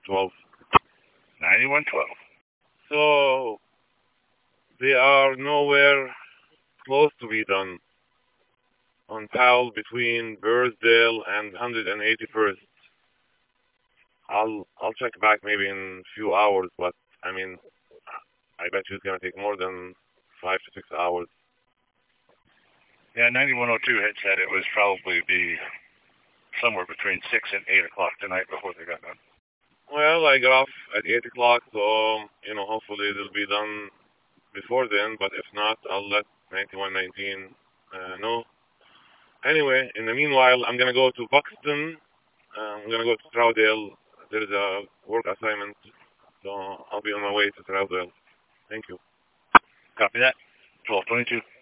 9112. 9112. So they are nowhere close to be done on Powell between Birdsdale and 181st. I'll check back maybe in a few hours, but I mean, I bet you it's gonna take more than 5 to 6 hours. Yeah, 9102 had said it was probably be somewhere between 6 and 8 o'clock tonight before they got done. Well, I got off at 8 o'clock, so, hopefully it'll be done before then, but if not, I'll let 9119 know. Anyway, in the meanwhile, I'm gonna go to Buxton. I'm gonna go to Troudale. There's a work assignment, so I'll be on my way to Troudale. Thank you. Copy that. 1222.